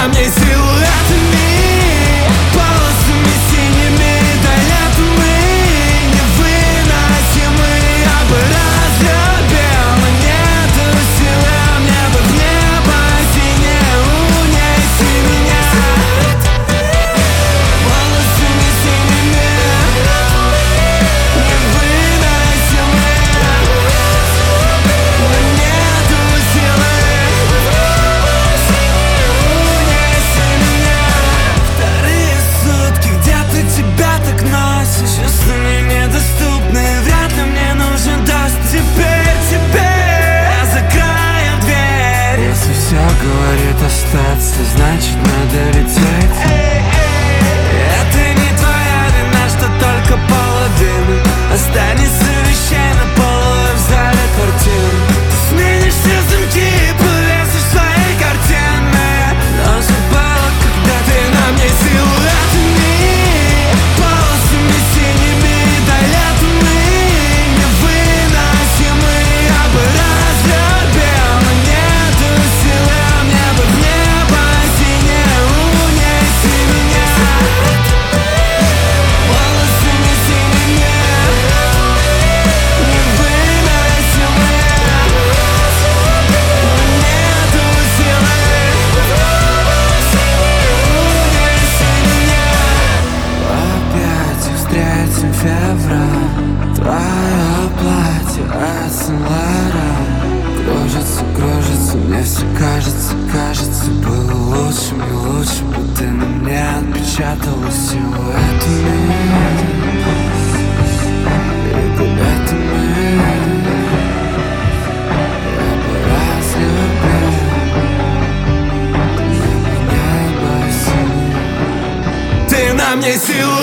на мне силуэтами, полосами синими до лет мы невыносимы. Я бы разлюбил, но нету силы, мне бы в небо синее унеси меня. Полосами синими невыносимы, но нету силы. Унеси меня. Вторые сутки, где-то тебя так носишь, чувства мне недоступны, вряд ли мне нужен даст. Теперь я закрою дверь. Если все говорит остаться, значит надо лететь. Это не твоя вина, что только половина останется вещей на полу и в зале квартиры. Ты сменишь все замки и повесишь свои картины, но забыла, когда ты на мне силуэтами, полосами синими до лет мы невыносимы. Я бы разлюбил, но нету силы, мне бы в небо синее унеси меня. Полосами синими невыносимы, но нету силы. Унеси меня. Опять встретим февраль, твое платье от Сен-Лоран кружится, кружится, мне все кажется, кажется, было лучше, мне лучше бы ты на мне отпечаталась силуэтами и билетами. Я бы разлюбил, небо синее. Ты на мне силуэтами,